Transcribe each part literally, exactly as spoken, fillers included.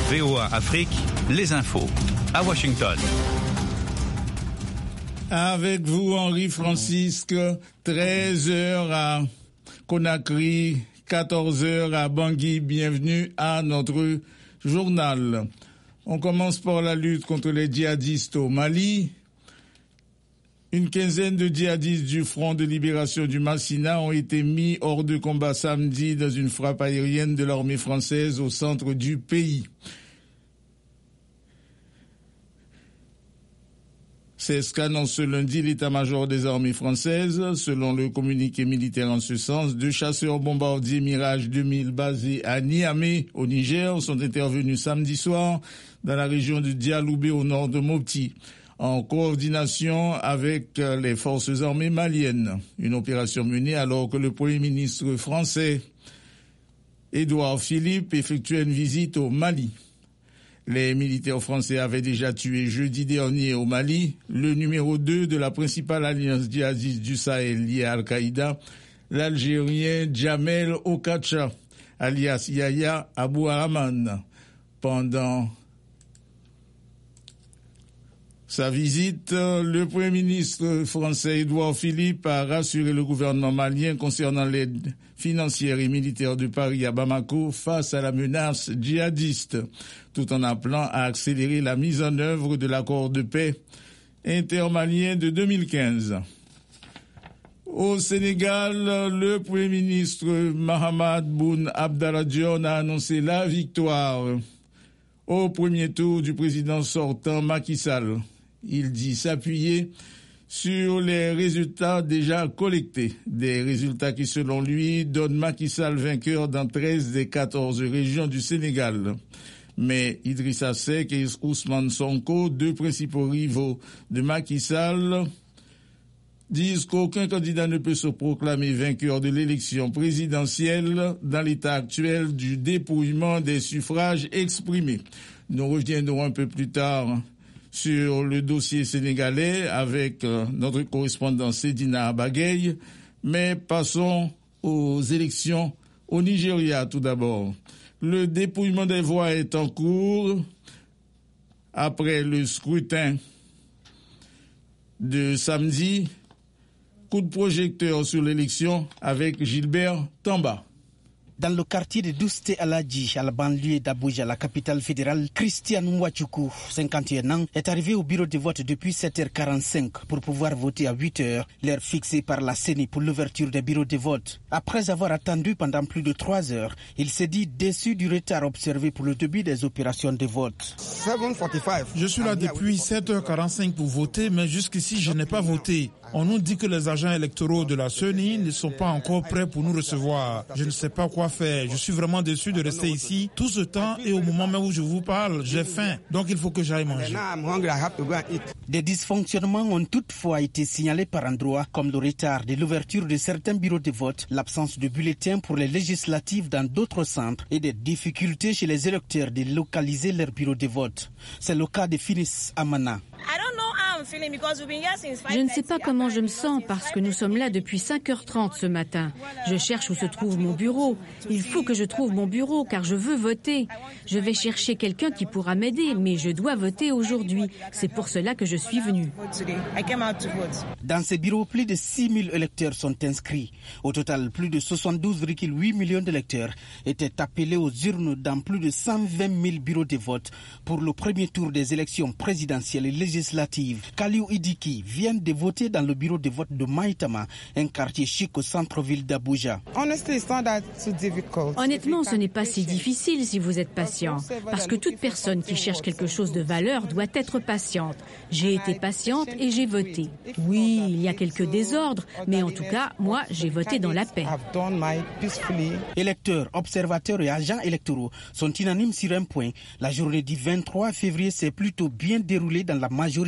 V O A Afrique, les infos. À Washington. Avec vous, Henri Francisque, treize heures à Conakry, quatorze heures à Bangui. Bienvenue à notre journal. On commence par la lutte contre les djihadistes au Mali. Une quinzaine de djihadistes du Front de libération du Massina ont été mis hors de combat samedi dans une frappe aérienne de l'armée française au centre du pays. C'est ce qu'annonce ce lundi l'état-major des armées françaises. Selon le communiqué militaire en ce sens, deux chasseurs bombardiers Mirage deux mille basés à Niamey, au Niger, sont intervenus samedi soir dans la région de Dialoubé au nord de Mopti, en coordination avec les forces armées maliennes. Une opération menée alors que le Premier ministre français, Édouard Philippe, effectuait une visite au Mali. Les militaires français avaient déjà tué jeudi dernier au Mali le numéro deux de la principale alliance djihadiste du Sahel liée à Al-Qaïda, l'Algérien Djamel Okacha, alias Yahya Abou Rahman. Pendant sa visite, le Premier ministre français Édouard Philippe a rassuré le gouvernement malien concernant l'aide financière et militaire de Paris à Bamako face à la menace djihadiste, tout en appelant à accélérer la mise en œuvre de l'accord de paix intermalien de deux mille quinze. Au Sénégal, le Premier ministre Mahammed Boun Abdallah Dionne a annoncé la victoire au premier tour du président sortant Macky Sall. Il dit s'appuyer sur les résultats déjà collectés, des résultats qui, selon lui, donnent Macky Sall vainqueur dans treize des quatorze régions du Sénégal. Mais Idrissa Seck et Ousmane Sonko, deux principaux rivaux de Macky Sall, disent qu'aucun candidat ne peut se proclamer vainqueur de l'élection présidentielle dans l'état actuel du dépouillement des suffrages exprimés. Nous reviendrons un peu plus tard sur le dossier sénégalais avec euh, notre correspondant Sedina Abagay, mais passons aux élections au Nigeria tout d'abord. Le dépouillement des voix est en cours après le scrutin de samedi. Coup de projecteur sur l'élection avec Gilbert Tamba. Dans le quartier de Douste Aladji, à la banlieue d'Abuja, la capitale fédérale, Christian Nwachukwu, cinquante et un ans, est arrivé au bureau de vote depuis sept heures quarante-cinq pour pouvoir voter à huit heures, l'heure fixée par la C E N I pour l'ouverture des bureaux de vote. Après avoir attendu pendant plus de trois heures, il s'est dit déçu du retard observé pour le début des opérations de vote. Je suis là depuis sept heures quarante-cinq pour voter, mais jusqu'ici je n'ai pas voté. On nous dit que les agents électoraux de la C E N I ne sont pas encore prêts pour nous recevoir. Je ne sais pas quoi faire. Je suis vraiment déçu de rester ici tout ce temps et au moment même où je vous parle, j'ai faim. Donc il faut que j'aille manger. Des dysfonctionnements ont toutefois été signalés par endroits, comme le retard de l'ouverture de certains bureaux de vote, l'absence de bulletins pour les législatives dans d'autres centres et des difficultés chez les électeurs de localiser leurs bureaux de vote. C'est le cas de Finis Amana. Je ne sais pas comment je me sens parce que nous sommes là depuis cinq heures trente ce matin. Je cherche où se trouve mon bureau. Il faut que je trouve mon bureau car je veux voter. Je vais chercher quelqu'un qui pourra m'aider, mais je dois voter aujourd'hui. C'est pour cela que je suis venu. Dans ces bureaux, plus de six mille électeurs sont inscrits. Au total, plus de soixante-douze virgule huit millions d'électeurs étaient appelés aux urnes dans plus de cent vingt mille bureaux de vote pour le premier tour des élections présidentielles et législatives. Kaliou Idiki vient de voter dans le bureau de vote de Maïtama, un quartier chic au centre-ville d'Abuja. Honnêtement, ce n'est pas si difficile si vous êtes patient, parce que toute personne qui cherche quelque chose de valeur doit être patiente. J'ai été patiente et j'ai voté. Oui, il y a quelques désordres, mais en tout cas, moi, j'ai voté dans la paix. Électeurs, observateurs et agents électoraux sont unanimes sur un point. La journée du vingt-trois février s'est plutôt bien déroulée dans la majorité des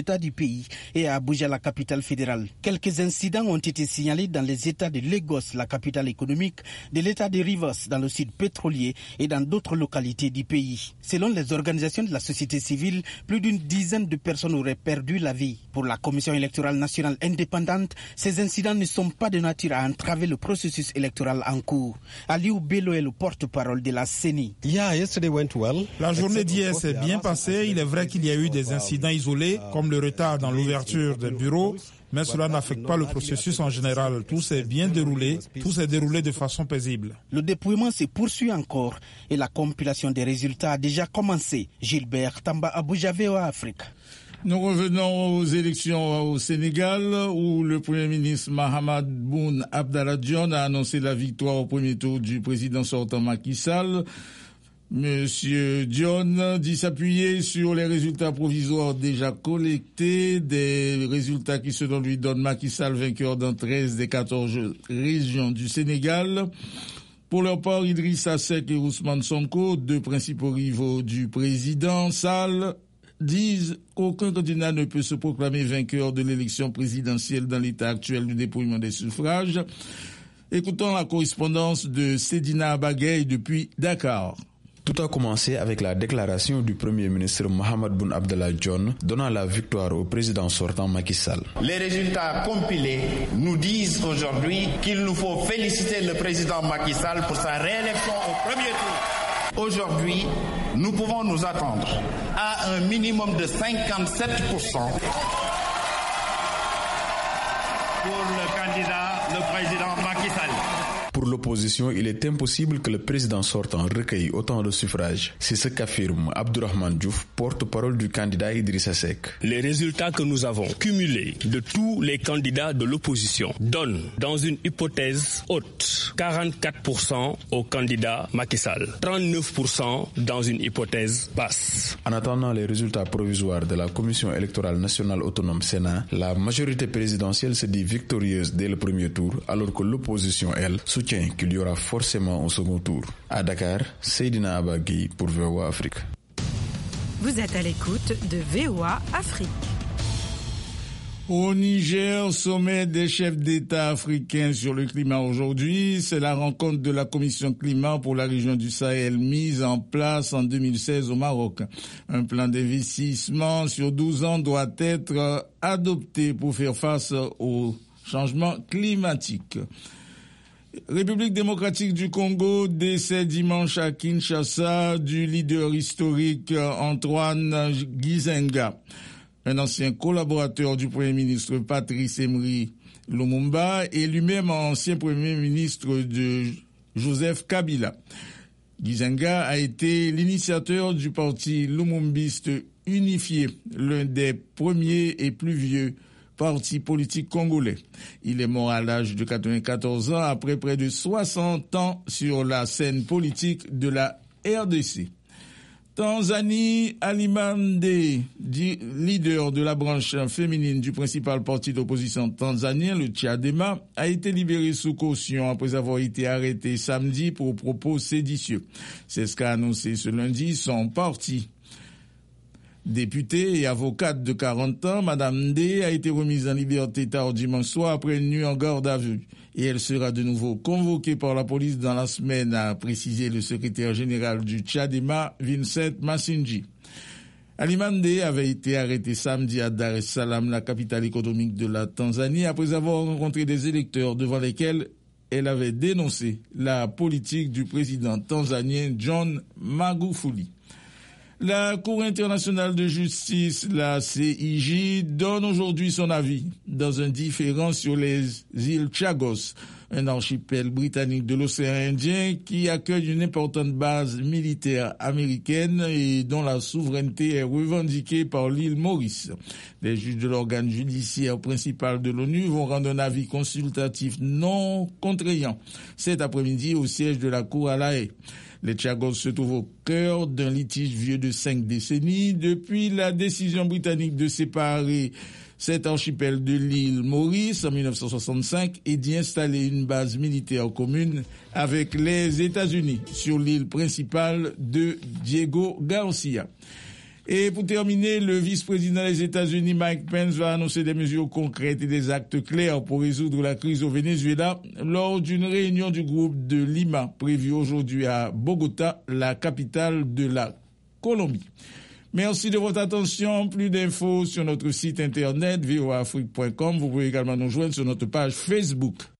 États du pays, et à Abuja, la capitale fédérale. Quelques incidents ont été signalés dans les États de Lagos, la capitale économique, de l'État de Rivers, dans le sud pétrolier, et dans d'autres localités du pays. Selon les organisations de la société civile, plus d'une dizaine de personnes auraient perdu la vie. Pour la Commission électorale nationale indépendante, ces incidents ne sont pas de nature à entraver le processus électoral en cours. Aliou Bello est le porte-parole de la C E N I. La journée d'hier s'est bien passée. Il est vrai qu'il y a eu des incidents isolés, comme le retard dans l'ouverture des bureaux, mais cela n'affecte pas le processus en général. Tout s'est bien déroulé, tout s'est déroulé de façon paisible. Le dépouillement se poursuit encore et la compilation des résultats a déjà commencé. Gilbert Tamba, Abuja, V O A Afrique. Nous revenons aux élections au Sénégal où le Premier ministre Mahammed Boun Abdallah Dionne a annoncé la victoire au premier tour du président sortant Macky Sall. Monsieur Dionne dit s'appuyer sur les résultats provisoires déjà collectés, des résultats qui selon lui donnent Macky Sall vainqueur dans treize des quatorze régions du Sénégal. Pour leur part, Idrissa Seck et Ousmane Sonko, deux principaux rivaux du président Sall, disent qu'aucun candidat ne peut se proclamer vainqueur de l'élection présidentielle dans l'état actuel du dépouillement des suffrages. Écoutons la correspondance de Sedina Abagay depuis Dakar. Tout a commencé avec la déclaration du Premier ministre Mahammed Boun Abdallah Dionne donnant la victoire au président sortant Macky Sall. Les résultats compilés nous disent aujourd'hui qu'il nous faut féliciter le président Macky Sall pour sa réélection au premier tour. Aujourd'hui, nous pouvons nous attendre à un minimum de cinquante-sept pour cent pour le candidat, le président Macky Sall. Pour l'opposition, il est impossible que le président sortant recueille autant de suffrages. C'est ce qu'affirme Abdourahmane Diouf, porte-parole du candidat Idrissa Seck. Les résultats que nous avons cumulés de tous les candidats de l'opposition donnent, dans une hypothèse haute, quarante-quatre pour cent au candidat Macky Sall, trente-neuf pour cent dans une hypothèse basse. En attendant les résultats provisoires de la Commission électorale nationale autonome Sénat, la majorité présidentielle se dit victorieuse dès le premier tour, alors que l'opposition, elle, soutient qu'il y aura forcément un second tour. À Dakar, Seydina Abagui pour V O A Afrique. Vous êtes à l'écoute de V O A Afrique. Au Niger, sommet des chefs d'État africains sur le climat aujourd'hui. C'est la rencontre de la Commission climat pour la région du Sahel mise en place en deux mille seize au Maroc. Un plan d'investissement sur douze ans doit être adopté pour faire face au changement climatique. République démocratique du Congo, décès dimanche à Kinshasa du leader historique Antoine Gizenga, un ancien collaborateur du Premier ministre Patrice Emery Lumumba et lui-même ancien Premier ministre de Joseph Kabila. Gizenga a été l'initiateur du parti lumumbiste unifié, l'un des premiers et plus vieux parti politique congolais. Il est mort à l'âge de quatre-vingt-quatorze ans après près de soixante ans sur la scène politique de la R D C. Tanzanie, Alimande, leader de la branche féminine du principal parti d'opposition tanzanien, le Chadema, a été libéré sous caution après avoir été arrêté samedi pour propos séditieux. C'est ce qu'a annoncé ce lundi son parti. Députée et avocate de quarante ans, Madame D a été remise en liberté tard dimanche soir après une nuit en garde à vue. Et elle sera de nouveau convoquée par la police dans la semaine, a précisé le secrétaire général du Chadema, Vincent Massinji. Alimande avait été arrêtée samedi à Dar es Salaam, la capitale économique de la Tanzanie, après avoir rencontré des électeurs devant lesquels elle avait dénoncé la politique du président tanzanien John Magufuli. La Cour internationale de justice, la C I J, donne aujourd'hui son avis dans un différend sur les îles Chagos, un archipel britannique de l'océan Indien qui accueille une importante base militaire américaine et dont la souveraineté est revendiquée par l'île Maurice. Les juges de l'organe judiciaire principal de l'ONU vont rendre un avis consultatif non contraignant cet après-midi au siège de la Cour à La Haye. Les Chagos se trouvent au cœur d'un litige vieux de cinq décennies depuis la décision britannique de séparer cet archipel de l'île Maurice en mille neuf cent soixante-cinq et d'y installer une base militaire commune avec les États-Unis sur l'île principale de Diego Garcia. Et pour terminer, le vice-président des États-Unis, Mike Pence, va annoncer des mesures concrètes et des actes clairs pour résoudre la crise au Venezuela lors d'une réunion du groupe de Lima prévue aujourd'hui à Bogota, la capitale de la Colombie. Merci de votre attention. Plus d'infos sur notre site internet v o a afrique point com. Vous pouvez également nous joindre sur notre page Facebook.